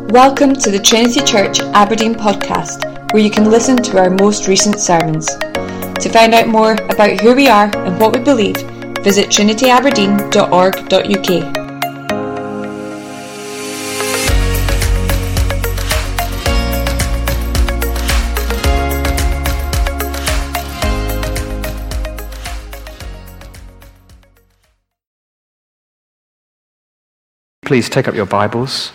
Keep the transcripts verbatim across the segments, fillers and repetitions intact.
Welcome to the Trinity Church Aberdeen podcast, where you can listen to our most recent sermons. To find out more about who we are and what we believe, visit trinity aberdeen dot org dot U K. Please take up your Bibles.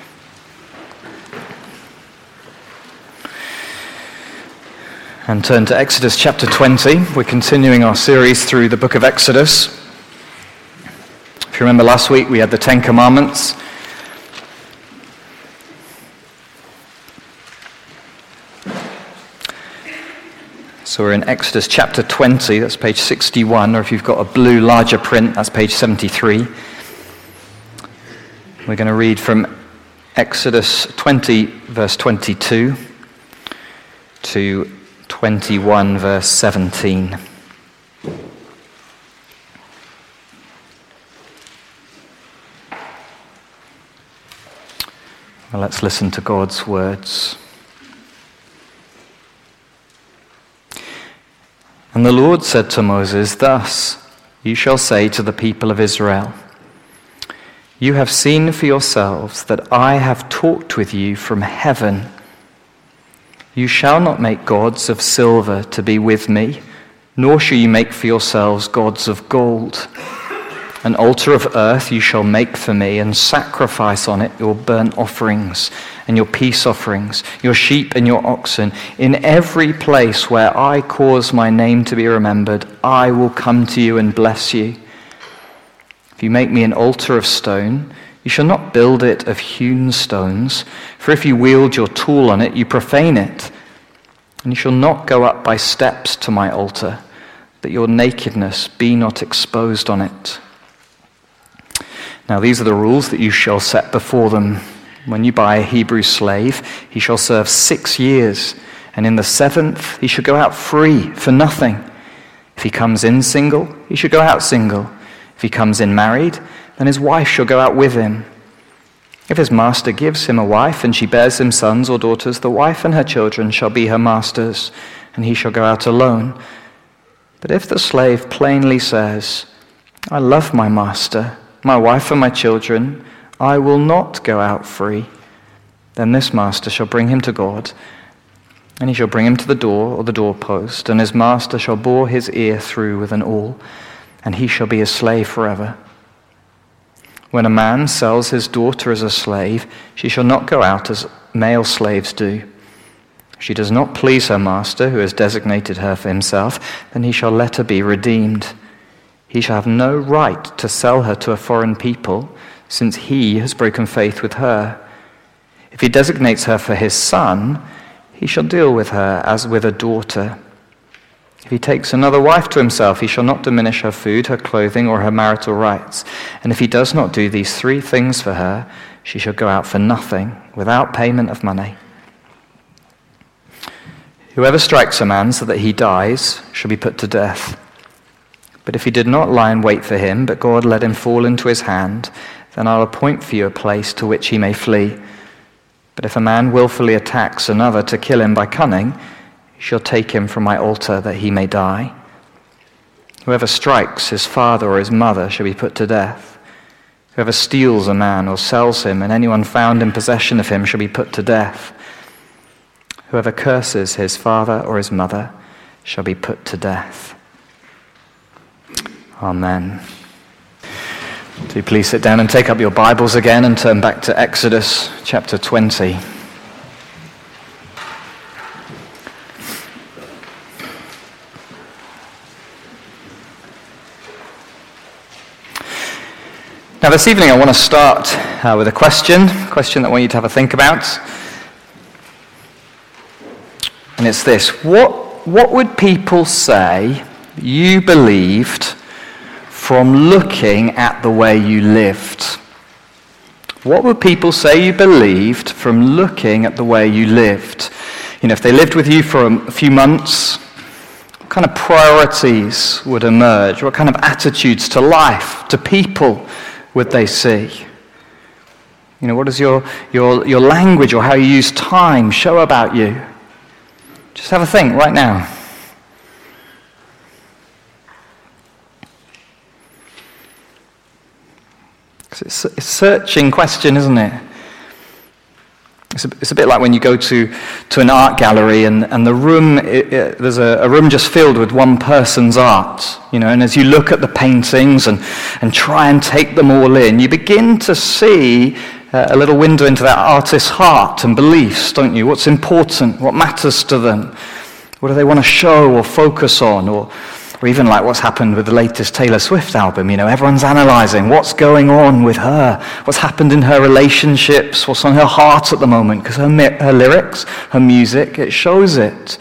And turn to Exodus chapter twenty. We're continuing our series through the book of Exodus. If you remember last week, we had the Ten Commandments. So we're in Exodus chapter twenty, that's page sixty-one, or if you've got a blue larger print, that's page seventy-three. We're going to read from Exodus twenty, verse twenty-two, to twenty-one, verse seventeen. Well, let's listen to God's words. And the Lord said to Moses, "Thus you shall say to the people of Israel, you have seen for yourselves that I have talked with you from heaven. You shall not make gods of silver to be with me, nor shall you make for yourselves gods of gold. An altar of earth you shall make for me, and sacrifice on it your burnt offerings and your peace offerings, your sheep and your oxen. In every place where I cause my name to be remembered, I will come to you and bless you. If you make me an altar of stone, you shall not build it of hewn stones, for if you wield your tool on it, you profane it. And you shall not go up by steps to my altar, that your nakedness be not exposed on it. Now these are the rules that you shall set before them. When you buy a Hebrew slave, he shall serve six years, and in the seventh he shall go out free for nothing. If he comes in single, he shall go out single. If he comes in married, then his wife shall go out with him. If his master gives him a wife, and she bears him sons or daughters, the wife and her children shall be her master's, and he shall go out alone. But if the slave plainly says, I love my master, my wife and my children, I will not go out free, then this master shall bring him to God, and he shall bring him to the door or the doorpost, and his master shall bore his ear through with an awl, and he shall be a slave forever. When a man sells his daughter as a slave, she shall not go out as male slaves do. If she does not please her master, who has designated her for himself, then he shall let her be redeemed. He shall have no right to sell her to a foreign people, since he has broken faith with her. If he designates her for his son, he shall deal with her as with a daughter. If he takes another wife to himself, he shall not diminish her food, her clothing, or her marital rights. And if he does not do these three things for her, she shall go out for nothing, without payment of money. Whoever strikes a man so that he dies shall be put to death. But if he did not lie in wait for him, but God let him fall into his hand, then I'll appoint for you a place to which he may flee. But if a man willfully attacks another to kill him by cunning, you shall take him from my altar that he may die. Whoever strikes his father or his mother shall be put to death. Whoever steals a man or sells him, and anyone found in possession of him shall be put to death. Whoever curses his father or his mother shall be put to death. Amen. Do please sit down and take up your Bibles again and turn back to Exodus chapter twenty. Now this evening I want to start uh, with a question, a question that I want you to have a think about. And it's this: What, what would people say you believed from looking at the way you lived? What would people say you believed from looking at the way you lived? You know, if they lived with you for a few months, what kind of priorities would emerge? What kind of attitudes to life, to people would they see? You know, what does your, your, your language or how you use time show about you? Just have a think right now. It's a searching question, isn't it? It's a, it's a bit like when you go to, to an art gallery and, and the room, it, it, there's a, a room just filled with one person's art, you know, and as you look at the paintings and, and try and take them all in, you begin to see uh, a little window into that artist's heart and beliefs, don't you? What's important, what matters to them, what do they want to show or focus on, or Or even like what's happened with the latest Taylor Swift album, you know, everyone's analysing what's going on with her, what's happened in her relationships, what's on her heart at the moment, because her, her lyrics, her music, it shows it.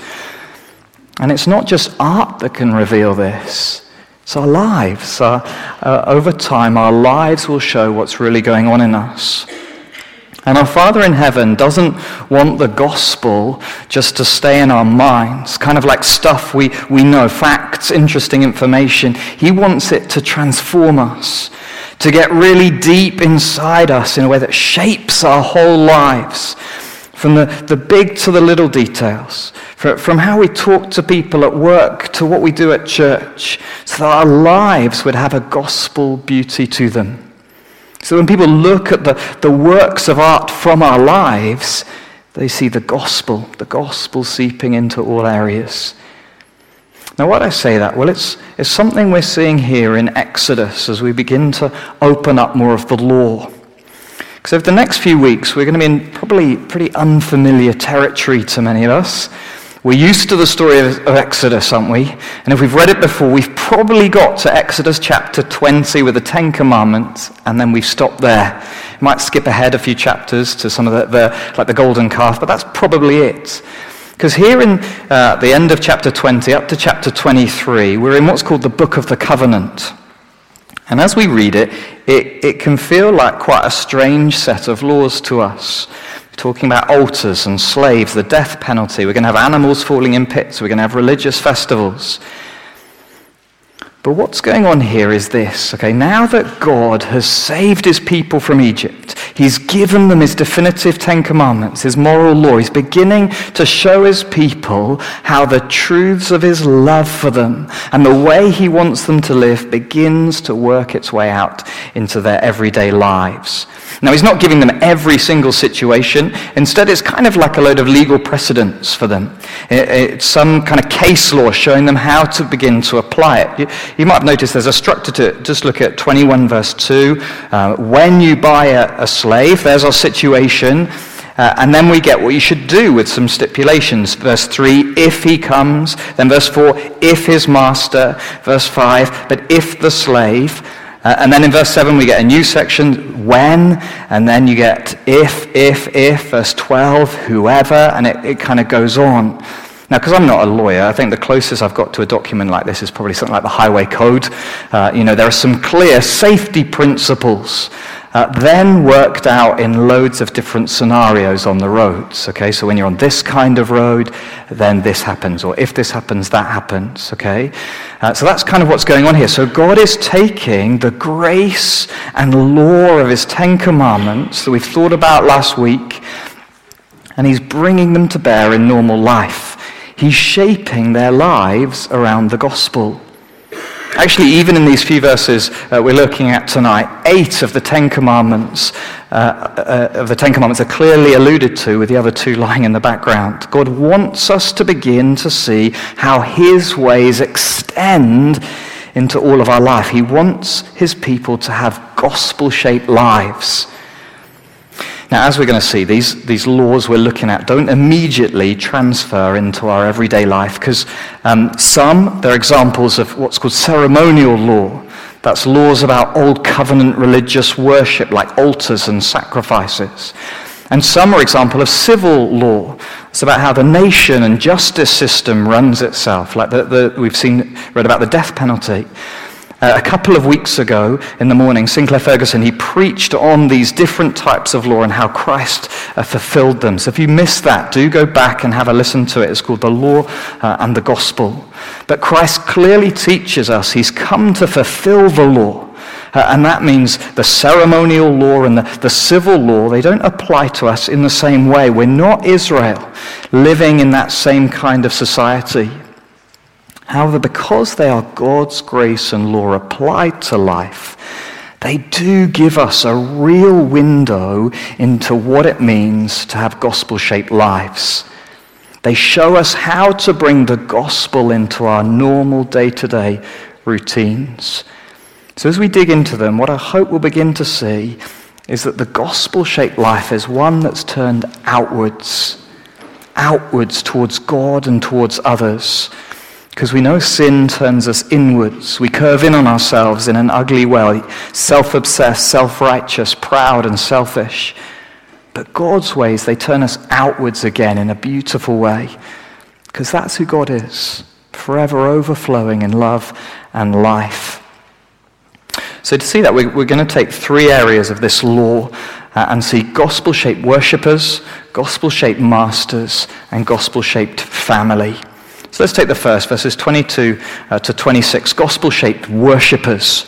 And it's not just art that can reveal this, it's our lives. Our, uh, over time, our lives will show what's really going on in us. And our Father in heaven doesn't want the gospel just to stay in our minds, kind of like stuff we, we know, facts, interesting information. He wants it to transform us, to get really deep inside us in a way that shapes our whole lives, from the, the big to the little details, from how we talk to people at work to what we do at church, so that our lives would have a gospel beauty to them. So when people look at the, the works of art from our lives, they see the gospel, the gospel seeping into all areas. Now, why do I say that? Well, it's, it's something we're seeing here in Exodus as we begin to open up more of the law. Because over the next few weeks, we're going to be in probably pretty unfamiliar territory to many of us. We're used to the story of, of Exodus, aren't we? And if we've read it before, we've probably got to Exodus chapter twenty with the Ten Commandments, and then we've stopped there. We might skip ahead a few chapters to some of the, the like the golden calf, but that's probably it. Because here in uh, the end of chapter twenty, up to chapter twenty-three, we're in what's called the Book of the Covenant. And as we read it, it, it can feel like quite a strange set of laws to us. Talking about altars and slaves, the death penalty. We're going to have animals falling in pits. We're going to have religious festivals. But what's going on here is this, okay? Now that God has saved his people from Egypt, he's given them his definitive Ten Commandments, his moral law. He's beginning to show his people how the truths of his love for them and the way he wants them to live begins to work its way out into their everyday lives. Now, he's not giving them every single situation. Instead, it's kind of like a load of legal precedents for them. It's some kind of case law showing them how to begin to apply it. You, you might have noticed there's a structure to it. Just look at twenty-one verse two. Uh, when you buy a, a slave, there's our situation. Uh, and then we get what you should do with some stipulations. Verse three, if he comes. Then verse four, if his master. Verse five, but if the slave. Uh, and then in verse seven we get a new section, when, and then you get if, if, if, verse twelve, whoever, and it, it kind of goes on. Now, because I'm not a lawyer, I think the closest I've got to a document like this is probably something like the Highway Code. Uh, you know, there are some clear safety principles uh, then worked out in loads of different scenarios on the roads, okay? So when you're on this kind of road, then this happens, or if this happens, that happens, okay? Uh, so that's kind of what's going on here. So God is taking the grace and law of his Ten Commandments that we've thought about last week, and he's bringing them to bear in normal life. He's shaping their lives around the gospel. Actually, even in these few verses uh, we're looking at tonight, eight of the Ten Commandments uh, uh, of the Ten Commandments are clearly alluded to, with the other two lying in the background. God wants us to begin to see how his ways extend into all of our life. He wants his people to have gospel-shaped lives. Now, as we're going to see, these, these laws we're looking at don't immediately transfer into our everyday life, because um, some, they're examples of what's called ceremonial law. That's laws about old covenant religious worship, like altars and sacrifices. And some are example of civil law. It's about how the nation and justice system runs itself, like the, the, we've seen, read about the death penalty. Uh, a couple of weeks ago in the morning, Sinclair Ferguson, he preached on these different types of law and how Christ uh, fulfilled them. So if you missed that, do go back and have a listen to it. It's called The Law uh, and the Gospel. But Christ clearly teaches us he's come to fulfill the law. Uh, and that means the ceremonial law and the, the civil law, they don't apply to us in the same way. We're not Israel living in that same kind of society. However, because they are God's grace and law applied to life, they do give us a real window into what it means to have gospel-shaped lives. They show us how to bring the gospel into our normal day-to-day routines. So as we dig into them, what I hope we'll begin to see is that the gospel-shaped life is one that's turned outwards, outwards towards God and towards others. Because we know sin turns us inwards. We curve in on ourselves in an ugly way, self-obsessed, self-righteous, proud and selfish. But God's ways, they turn us outwards again in a beautiful way. Because that's who God is, forever overflowing in love and life. So to see that, we're, we're going to take three areas of this law uh, and see gospel-shaped worshippers, gospel-shaped masters, and gospel-shaped family. So let's take the first, verses twenty-two uh, to twenty-six, gospel-shaped worshippers.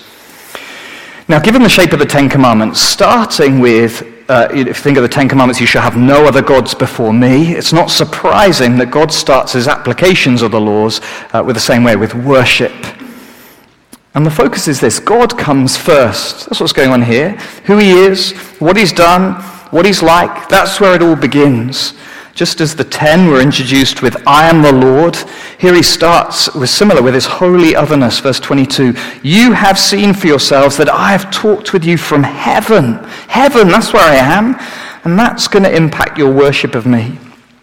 Now, given the shape of the Ten Commandments, starting with, uh, if you think of the Ten Commandments, you shall have no other gods before me, it's not surprising that God starts his applications of the laws uh, with the same way, with worship. And the focus is this: God comes first. That's what's going on here. Who he is, what he's done, what he's like, that's where it all begins. Just as the ten were introduced with, I am the Lord, here he starts with similar, with his holy otherness, verse twenty-two. You have seen for yourselves that I have talked with you from heaven. Heaven, that's where I am. And that's going to impact your worship of me.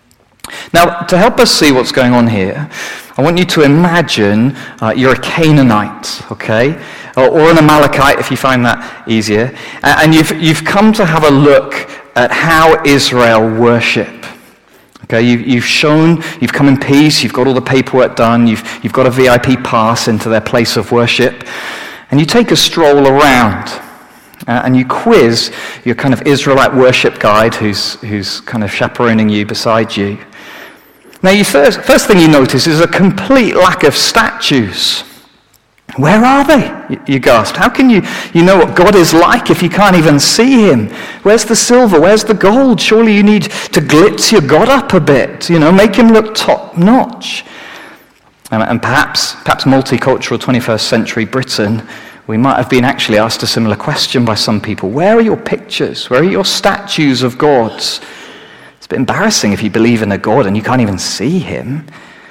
Now, to help us see what's going on here, I want you to imagine uh, you're a Canaanite, okay? Or, or an Amalekite, if you find that easier. And you've, you've come to have a look at how Israel worship. Okay, you, you've shown, you've come in peace, you've got all the paperwork done, you've, you've got a V I P pass into their place of worship, and you take a stroll around, uh, and you quiz your kind of Israelite worship guide who's, who's kind of chaperoning you beside you. Now, you first, first thing you notice is a complete lack of statues. Where are they? You gasped. How can you, you know what God is like if you can't even see him? Where's the silver? Where's the gold? Surely you need to glitz your God up a bit, you know, make him look top notch. And, and perhaps, perhaps multicultural twenty-first century Britain, we might have been actually asked a similar question by some people. Where are your pictures? Where are your statues of gods? It's a bit embarrassing if you believe in a God and you can't even see him.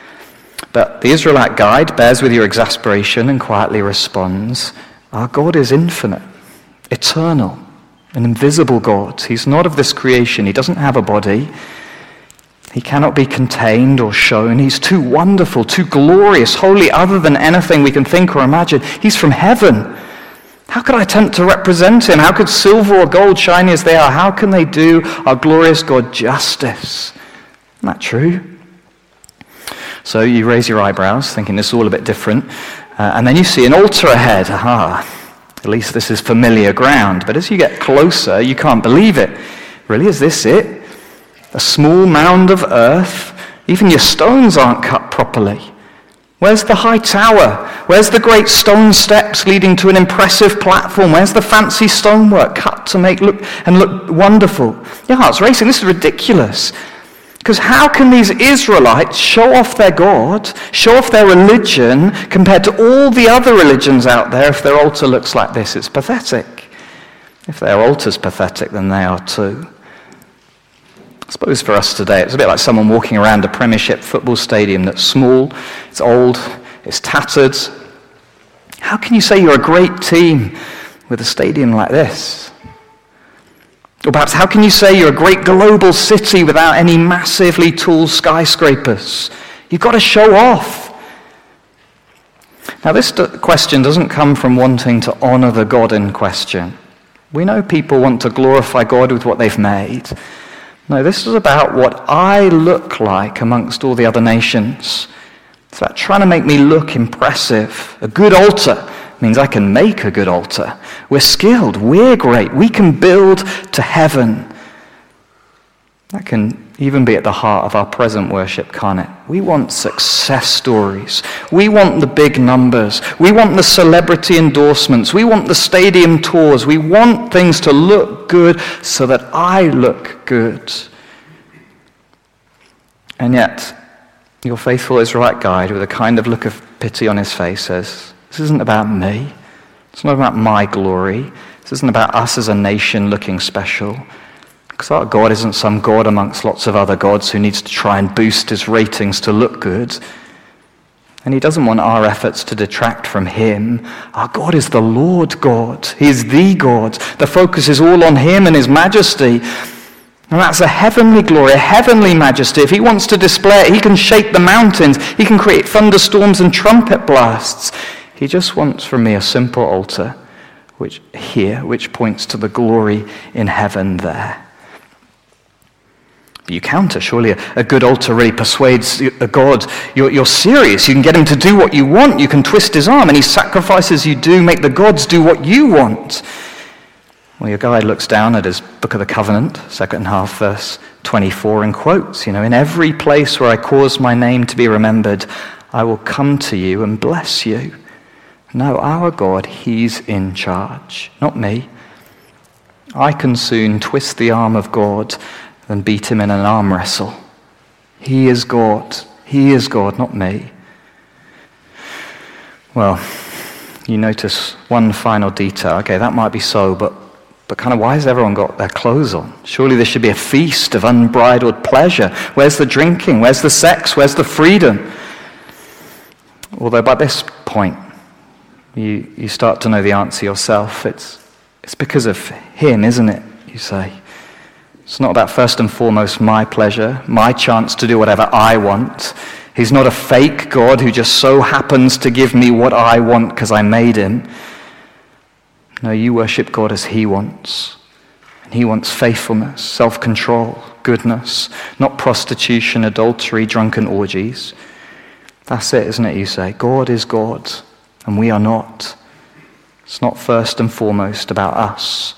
But the Israelite guide bears with your exasperation and quietly responds, our God is infinite, eternal, an invisible God. He's not of this creation. He doesn't have a body. He cannot be contained or shown. He's too wonderful, too glorious, wholly other than anything we can think or imagine. He's from heaven. How could I attempt to represent him? How could silver or gold, shiny as they are, how can they do our glorious God justice? Isn't that true? So you raise your eyebrows, thinking this is all a bit different, uh, and then you see an altar ahead. Aha, at least this is familiar ground. But as you get closer, you can't believe it. Really, is this it? A small mound of earth? Even your stones aren't cut properly. Where's the high tower? Where's the great stone steps leading to an impressive platform? Where's the fancy stonework cut to make look and look wonderful? Your heart's racing. This is ridiculous. Because how can these Israelites show off their God, show off their religion, compared to all the other religions out there if their altar looks like this? It's pathetic. If their altar's pathetic, then they are too. I suppose for us today, it's a bit like someone walking around a Premiership football stadium that's small, it's old, it's tattered. How can you say you're a great team with a stadium like this? Or perhaps, how can you say you're a great global city without any massively tall skyscrapers? You've got to show off. Now, this question doesn't come from wanting to honor the God in question. We know people want to glorify God with what they've made. No, this is about what I look like amongst all the other nations. It's about trying to make me look impressive. A good altar means I can make a good altar. We're skilled. We're great. We can build to heaven. That can even be at the heart of our present worship, can't it? We want success stories. We want the big numbers. We want the celebrity endorsements. We want the stadium tours. We want things to look good so that I look good. And yet, your faithful Israelite guide, with a kind of look of pity on his face, says, this isn't about me. It's not about my glory. This isn't about us as a nation looking special. Because our God isn't some God amongst lots of other gods who needs to try and boost his ratings to look good. And he doesn't want our efforts to detract from him. Our God is the Lord God. He is the God. The focus is all on him and his majesty. And that's a heavenly glory, a heavenly majesty. If he wants to display it, he can shake the mountains. He can create thunderstorms and trumpet blasts. He just wants from me a simple altar which here, which points to the glory in heaven there. But you counter, surely a, a good altar really persuades a God. You're, you're serious. You can get him to do what you want. You can twist his arm. Any sacrifices you do make the gods do what you want. Well, your guide looks down at his Book of the Covenant, second half, verse twenty-four, and quotes, you know, in every place where I cause my name to be remembered, I will come to you and bless you. No, our God, he's in charge, not me. I can soon twist the arm of God and beat him in an arm wrestle. He is God. He is God, not me. Well, you notice one final detail. Okay, that might be so, but but kind of why has everyone got their clothes on? Surely there should be a feast of unbridled pleasure. Where's the drinking? Where's the sex? Where's the freedom? Although by this point, you, you start to know the answer yourself. It's, it's because of him, isn't it, you say? It's not about first and foremost my pleasure, my chance to do whatever I want. He's not a fake God who just so happens to give me what I want because I made him. No, you worship God as he wants. And he wants faithfulness, self-control, goodness, not prostitution, adultery, drunken orgies. That's it, isn't it, you say? God is God, and we are not. It's not first and foremost about us.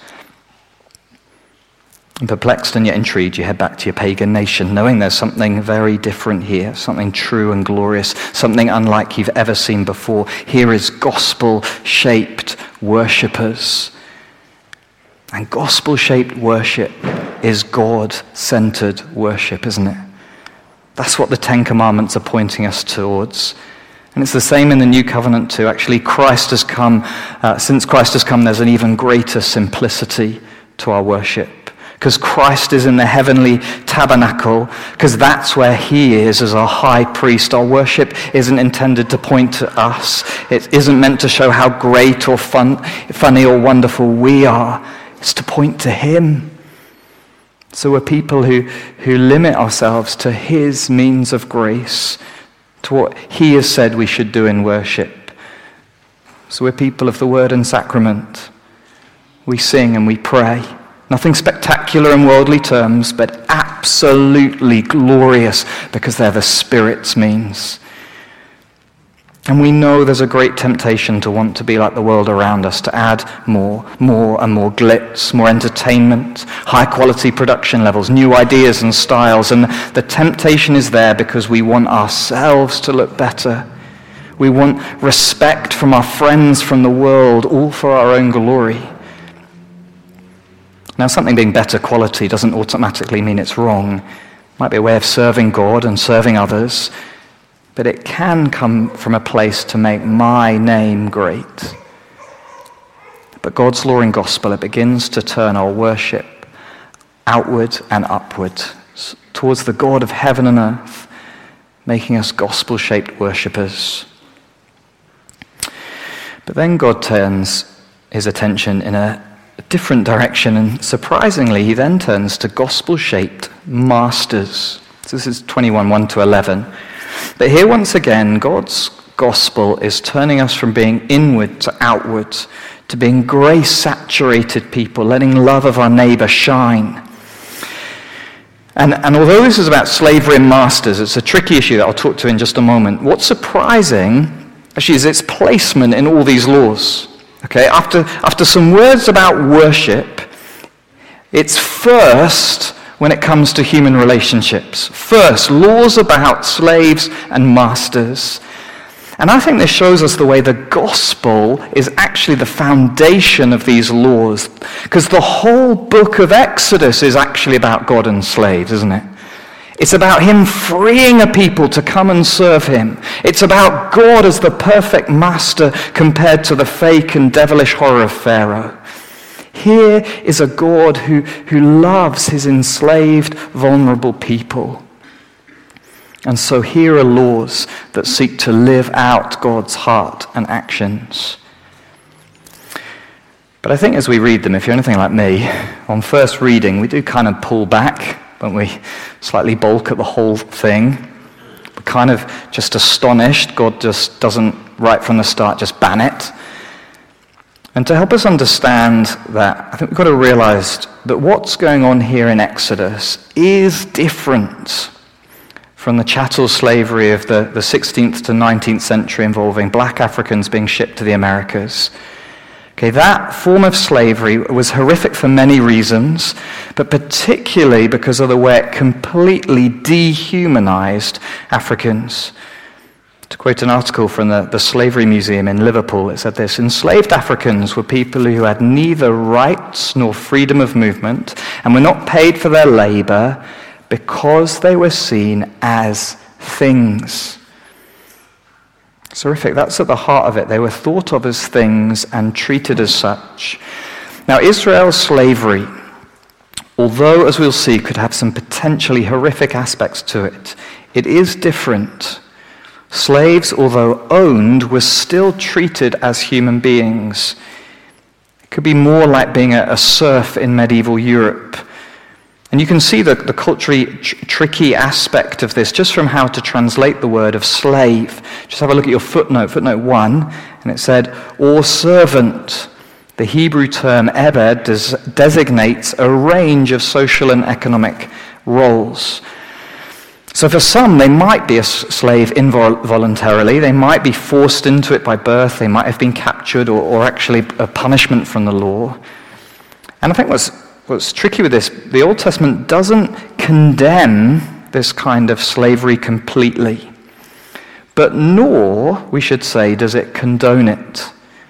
And perplexed and yet intrigued, you head back to your pagan nation, knowing there's something very different here, something true and glorious, something unlike you've ever seen before. Here is gospel-shaped worshippers. And gospel-shaped worship is God-centered worship, isn't it? That's what the Ten Commandments are pointing us towards. And it's the same in the New Covenant too. Actually, Christ has come, uh, since Christ has come, there's an even greater simplicity to our worship. Because Christ is in the heavenly tabernacle, because that's where he is as our high priest. Our worship isn't intended to point to us. It isn't meant to show how great or fun, funny or wonderful we are. It's to point to him. So we're people who, who limit ourselves to his means of grace, to what he has said we should do in worship. So we're people of the word and sacrament. We sing and we pray. Nothing spectacular in worldly terms, but absolutely glorious because they're the Spirit's means. And we know there's a great temptation to want to be like the world around us, to add more, more and more glitz, more entertainment, high-quality production levels, new ideas and styles. And the temptation is there because we want ourselves to look better. We want respect from our friends from the world, all for our own glory. Now, something being better quality doesn't automatically mean it's wrong. It might be a way of serving God and serving others, but it can come from a place to make my name great. But God's law and gospel, it begins to turn our worship outward and upward towards the God of heaven and earth, making us gospel-shaped worshippers. But then God turns his attention in a A different direction, and surprisingly, he then turns to gospel-shaped masters. So this is twenty-one, one to eleven. But here once again, God's gospel is turning us from being inward to outward, to being grace-saturated people, letting love of our neighbor shine. And, and although this is about slavery and masters, it's a tricky issue that I'll talk to in just a moment. What's surprising, actually, is its placement in all these laws. Okay, after, after some words about worship, it's first when it comes to human relationships. First, laws about slaves and masters. And I think this shows us the way the gospel is actually the foundation of these laws. Because the whole book of Exodus is actually about God and slaves, isn't it? It's about him freeing a people to come and serve him. It's about God as the perfect master compared to the fake and devilish horror of Pharaoh. Here is a God who, who loves his enslaved, vulnerable people. And so here are laws that seek to live out God's heart and actions. But I think as we read them, if you're anything like me, on first reading, we do kind of pull back, don't we? Slightly balk at the whole thing. We're kind of just astonished. God just doesn't, right from the start, just ban it. And to help us understand that, I think we've got to realize that what's going on here in Exodus is different from the chattel slavery of the, the sixteenth to nineteenth century involving black Africans being shipped to the Americas. Okay, that form of slavery was horrific for many reasons, but particularly because of the way it completely dehumanized Africans. To quote an article from the, the Slavery Museum in Liverpool, it said this: enslaved Africans were people who had neither rights nor freedom of movement and were not paid for their labor because they were seen as things. It's horrific. That's at the heart of it. They were thought of as things and treated as such. Now, Israel's slavery, although, as we'll see, could have some potentially horrific aspects to it, it is different. Slaves, although owned, were still treated as human beings. It could be more like being a, a serf in medieval Europe. And you can see the, the culturally tr- tricky aspect of this just from how to translate the word of slave. Just have a look at your footnote, footnote one, and it said, or servant. The Hebrew term ebed des- designates a range of social and economic roles. So for some, they might be a slave involuntarily. They might be forced into it by birth. They might have been captured or, or actually a punishment from the law. And I think what's What's tricky with this, the Old Testament doesn't condemn this kind of slavery completely, but nor, we should say, does it condone it.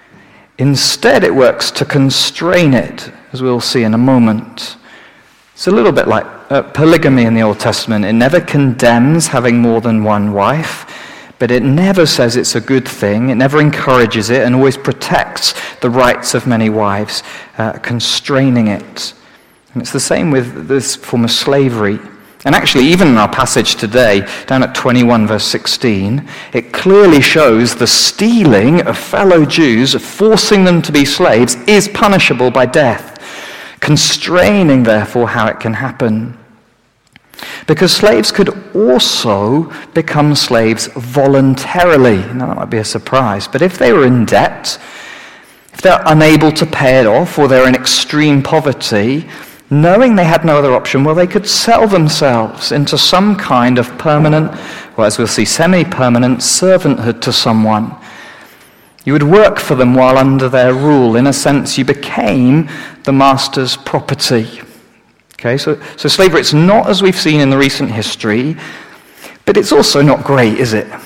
Instead, it works to constrain it, as we'll see in a moment. It's a little bit like uh, polygamy in the Old Testament. It never condemns having more than one wife, but it never says it's a good thing. It never encourages it and always protects the rights of many wives, uh, constraining it. And it's the same with this form of slavery. And actually, even in our passage today, down at twenty-one verse sixteen, it clearly shows the stealing of fellow Jews, forcing them to be slaves, is punishable by death, constraining, therefore, how it can happen. Because slaves could also become slaves voluntarily. Now, that might be a surprise, but if they were in debt, if they're unable to pay it off, or they're in extreme poverty, knowing they had no other option, well, they could sell themselves into some kind of permanent, well, as we'll see, semi-permanent servanthood to someone. You would work for them while under their rule. In a sense, you became the master's property. Okay, so, so slavery, it's not as we've seen in the recent history, but it's also not great, is it?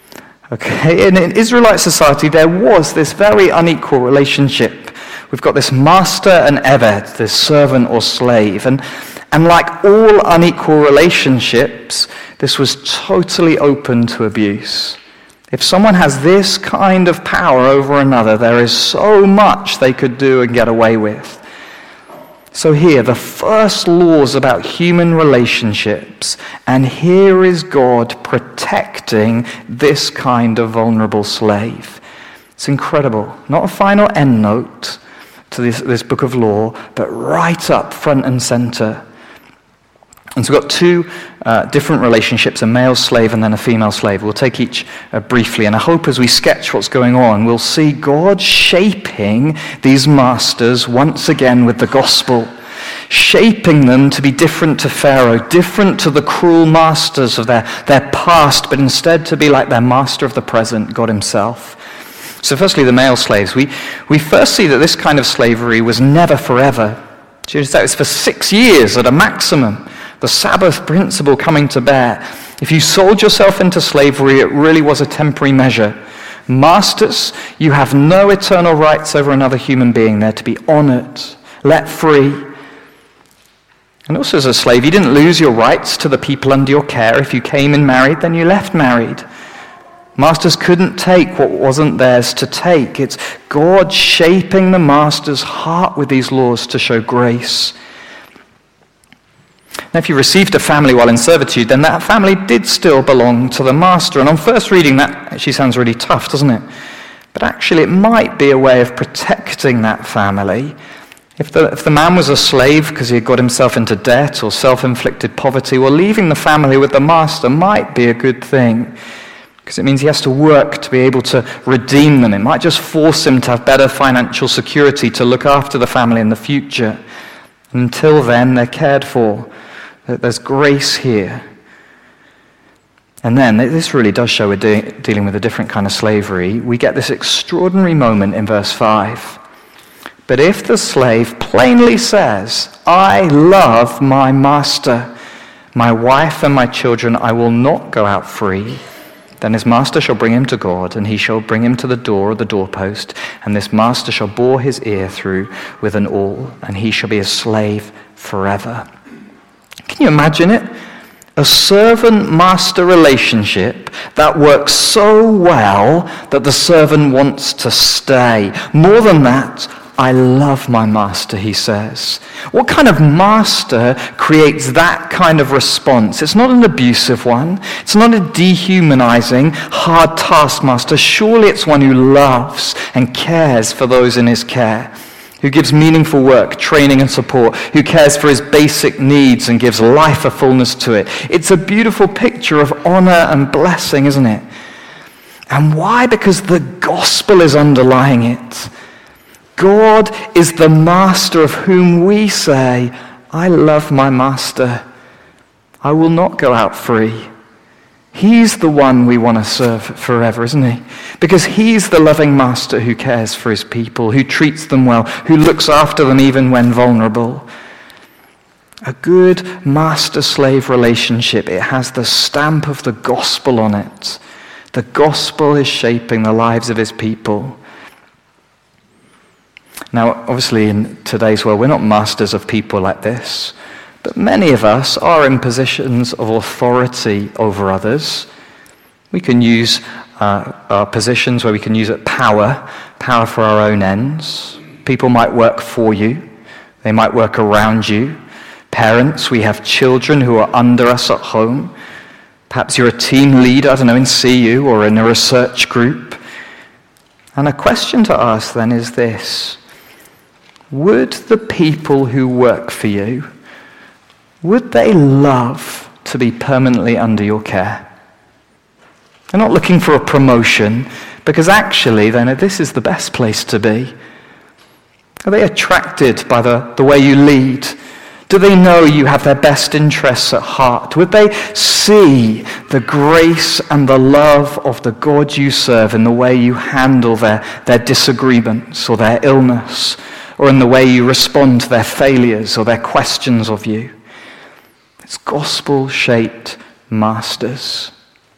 Okay, in, in Israelite society, there was this very unequal relationship. We've got this master and eved, this servant or slave. And, and like all unequal relationships, this was totally open to abuse. If someone has this kind of power over another, there is so much they could do and get away with. So here, the first laws about human relationships, and here is God protecting this kind of vulnerable slave. It's incredible. Not a final end note to this, this book of law, but right up front and center. And so we've got two uh, different relationships, a male slave and then a female slave. We'll take each uh, briefly, and I hope as we sketch what's going on, we'll see God shaping these masters once again with the gospel, shaping them to be different to Pharaoh, different to the cruel masters of their, their past, but instead to be like their master of the present, God himself. So firstly, the male slaves. We, we first see that this kind of slavery was never forever. It was for six years at a maximum. the Sabbath principle coming to bear. If you sold yourself into slavery, it really was a temporary measure. Masters, you have no eternal rights over another human being. They're to be honored, let free. And also as a slave, you didn't lose your rights to the people under your care. If you came and married, then you left married. Masters couldn't take what wasn't theirs to take. It's God shaping the master's heart with these laws to show grace. Now, if you received a family while in servitude, then that family did still belong to the master. And on first reading, that actually sounds really tough, doesn't it? But actually, it might be a way of protecting that family. If the, if the man was a slave because he had got himself into debt or self-inflicted poverty, well, leaving the family with the master might be a good thing, because it means he has to work to be able to redeem them. It might just force him to have better financial security to look after the family in the future. Until then, they're cared for. There's grace here. And then, this really does show we're de- dealing with a different kind of slavery. We get this extraordinary moment in verse five. But if the slave plainly says, I love my master, my wife and my children, I will not go out free, then his master shall bring him to God, and he shall bring him to the door or the doorpost, and this master shall bore his ear through with an awl, and he shall be a slave forever. Can you imagine it? A servant-master relationship that works so well that the servant wants to stay. More than that, I love my master, he says. What kind of master creates that kind of response? It's not an abusive one. It's not a dehumanizing, hard taskmaster. Surely it's one who loves and cares for those in his care, who gives meaningful work, training and support, who cares for his basic needs and gives life a fullness to it. It's a beautiful picture of honor and blessing, isn't it? And why? Because the gospel is underlying it. God is the master of whom we say, I love my master. I will not go out free. He's the one we want to serve forever, isn't he? Because he's the loving master who cares for his people, who treats them well, who looks after them even when vulnerable. A good master-slave relationship, it has the stamp of the gospel on it. The gospel is shaping the lives of his people. Now, obviously, in today's world, we're not masters of people like this, but many of us are in positions of authority over others. We can use uh, our positions where we can use it power, power for our own ends. People might work for you. They might work around you. Parents, we have children who are under us at home. Perhaps you're a team leader, I don't know, in C U or in a research group. And a question to ask then is this: would the people who work for you, would they love to be permanently under your care? They're not looking for a promotion, because actually they know this is the best place to be. Are they attracted by the, the way you lead? Do they know you have their best interests at heart? Would they see the grace and the love of the God you serve in the way you handle their, their disagreements or their illness, or in the way you respond to their failures or their questions of you? It's gospel-shaped masters.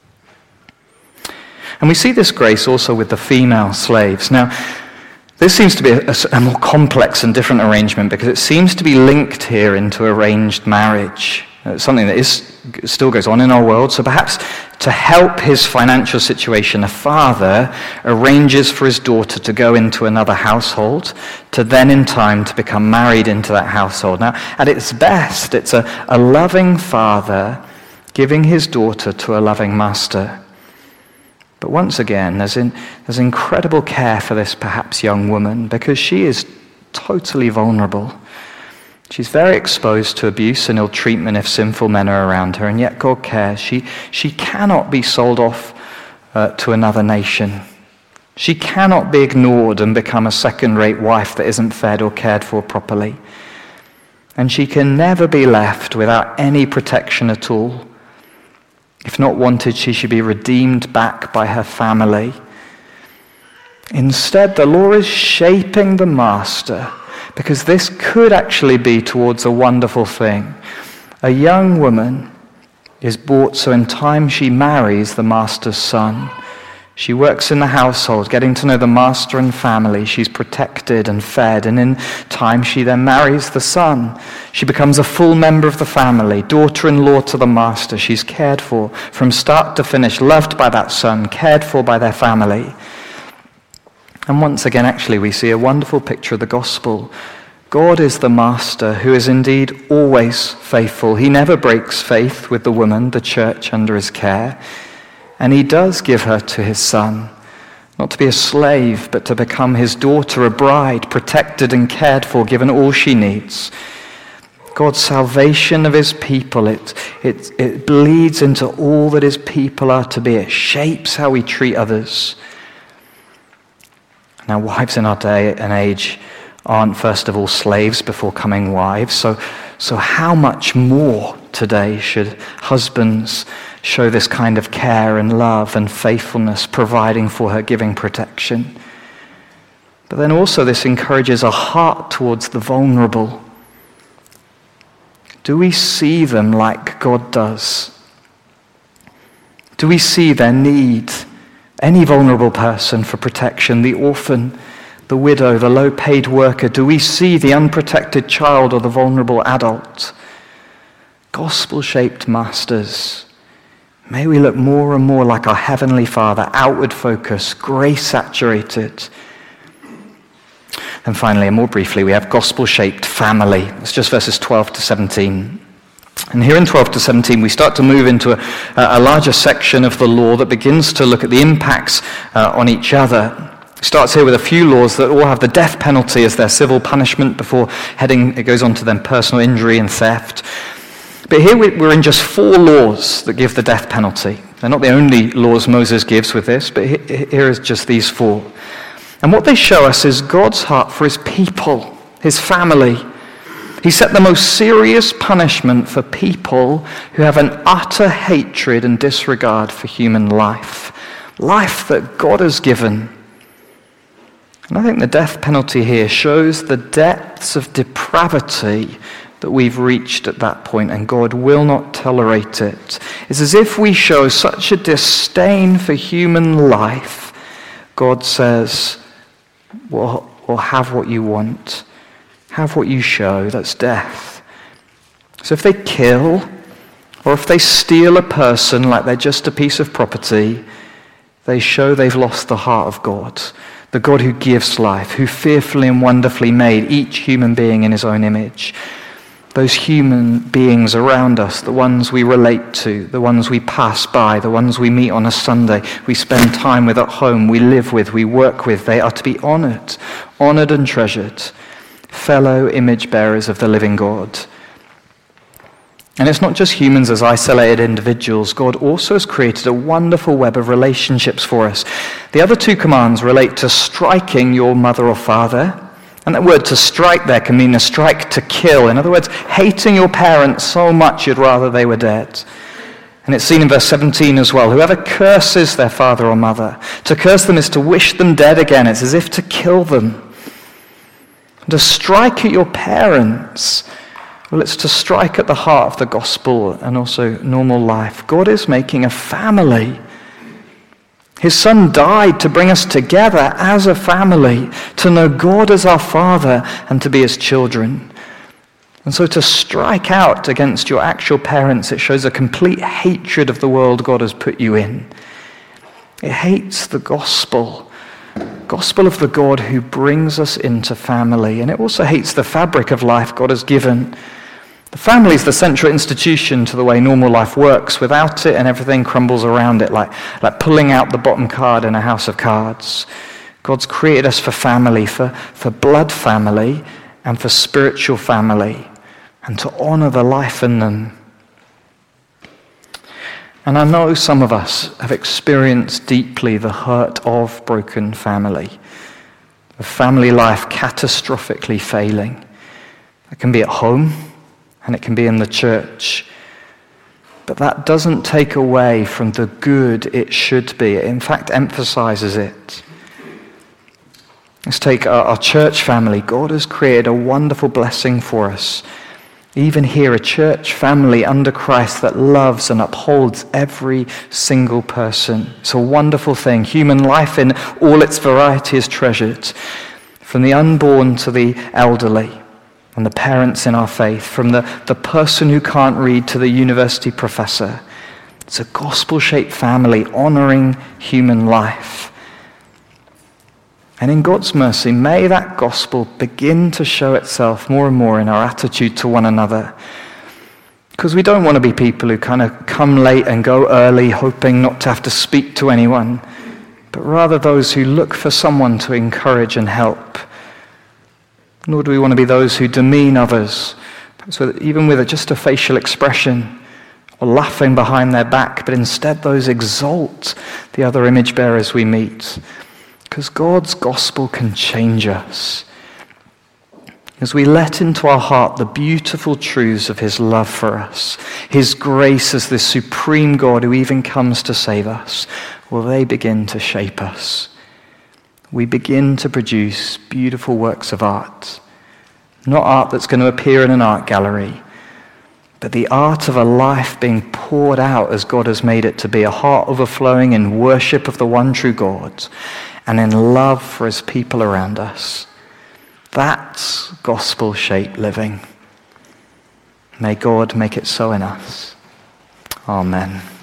And we see this grace also with the female slaves. Now, this seems to be a, a more complex and different arrangement, because it seems to be linked here into arranged marriage. It's something that is still goes on in our world. So perhaps to help his financial situation, a father arranges for his daughter to go into another household, to then in time to become married into that household. Now, at its best, it's a, a loving father giving his daughter to a loving master. But once again, there's, in, there's incredible care for this perhaps young woman, because she is totally vulnerable. She's very exposed to abuse and ill treatment if sinful men are around her, and yet God cares. She, she cannot be sold off uh, to another nation. She cannot be ignored and become a second-rate wife that isn't fed or cared for properly. And she can never be left without any protection at all. If not wanted, she should be redeemed back by her family. Instead, the law is shaping the master, because this could actually be towards a wonderful thing. A young woman is bought so in time she marries the master's son. She works in the household, getting to know the master and family. She's protected and fed, and in time she then marries the son. She becomes a full member of the family, daughter-in-law to the master. She's cared for from start to finish, loved by that son, cared for by their family. And once again, actually, we see a wonderful picture of the gospel. God is the master who is indeed always faithful. He never breaks faith with the woman, the church, under his care. And he does give her to his son, not to be a slave, but to become his daughter, a bride, protected and cared for, given all she needs. God's salvation of his people, it, it, it bleeds into all that his people are to be. It shapes how we treat others. Now, wives in our day and age aren't first of all slaves before coming wives. So, so how much more today should husbands show this kind of care and love and faithfulness, providing for her, giving protection? But then also this encourages a heart towards the vulnerable. Do we see them like God does? Do we see their need, any vulnerable person, for protection, the orphan, the widow, the low-paid worker? Do we see the unprotected child or the vulnerable adult? Gospel-shaped masters, may we look more and more like our Heavenly Father, outward focus, grace-saturated. And finally, and more briefly, we have gospel-shaped family. It's just verses twelve to seventeen. And here in twelve to seventeen, we start to move into a, a larger section of the law that begins to look at the impacts uh, on each other. It starts here with a few laws that all have the death penalty as their civil punishment before heading, it goes on to then personal injury and theft. But here we're in just four laws that give the death penalty. They're not the only laws Moses gives with this, but here is just these four. And what they show us is God's heart for his people, his family. He set the most serious punishment for people who have an utter hatred and disregard for human life. Life that God has given. And I think the death penalty here shows the depths of depravity that we've reached at that point, and God will not tolerate it. It's as if we show such a disdain for human life, God says, well, well, have what you want. Have what you show. That's death. So if they kill, or if they steal a person like they're just a piece of property, they show they've lost the heart of God. The God who gives life, who fearfully and wonderfully made each human being in his own image. Those human beings around us, the ones we relate to, the ones we pass by, the ones we meet on a Sunday, we spend time with at home, we live with, we work with, they are to be honored, honored and treasured, fellow image bearers of the living God. And it's not just humans as isolated individuals. God also has created a wonderful web of relationships for us. The other two commands relate to striking your mother or father. And that word to strike there can mean a strike to kill. In other words, hating your parents so much you'd rather they were dead. And it's seen in verse seventeen as well. Whoever curses their father or mother, to curse them is to wish them dead again. It's as if to kill them. And to strike at your parents, well, it's to strike at the heart of the gospel and also normal life. God is making a family. His son died to bring us together as a family, to know God as our Father and to be his children. And so to strike out against your actual parents, it shows a complete hatred of the world God has put you in. It hates the gospel, gospel of the God who brings us into family. And it also hates the fabric of life God has given. The family is the central institution to the way normal life works. Without it, and everything crumbles around it, like, like pulling out the bottom card in a house of cards. God's created us for family, for, for blood family, and for spiritual family, and to honor the life in them. And I know some of us have experienced deeply the hurt of broken family, of family life catastrophically failing. It can be at home, and it can be in the church. But that doesn't take away from the good it should be. It in fact emphasizes it. Let's take our, our church family. God has created a wonderful blessing for us. Even here, a church family under Christ that loves and upholds every single person. It's a wonderful thing. Human life in all its variety is treasured. From the unborn to the elderly, and the parents in our faith, from the, the person who can't read to the university professor. It's a gospel-shaped family honoring human life. And in God's mercy, may that gospel begin to show itself more and more in our attitude to one another. Because we don't want to be people who kind of come late and go early, hoping not to have to speak to anyone, but rather those who look for someone to encourage and help. Nor do we want to be those who demean others, so that even with just a facial expression or laughing behind their back, but instead those exalt the other image bearers we meet. Because God's gospel can change us. As we let into our heart the beautiful truths of his love for us, his grace as the supreme God who even comes to save us, will they begin to shape us. We begin to produce beautiful works of art. Not art that's going to appear in an art gallery, but the art of a life being poured out as God has made it to be, a heart overflowing in worship of the one true God and in love for his people around us. That's gospel-shaped living. May God make it so in us. Amen.